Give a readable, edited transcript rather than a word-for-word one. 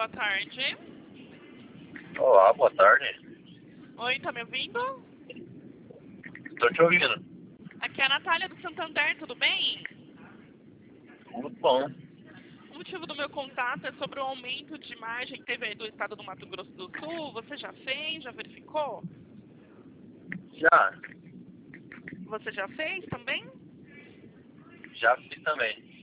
boa tarde. Olá, boa tarde. Oi, tá me ouvindo? Tô te ouvindo. Aqui é a Natália do Santander, tudo bem? Tudo bom. O motivo do meu contato é sobre o aumento de margem que teve aí do estado do Mato Grosso do Sul. Você já fez? Já verificou? Já Você já fez também? fiz também.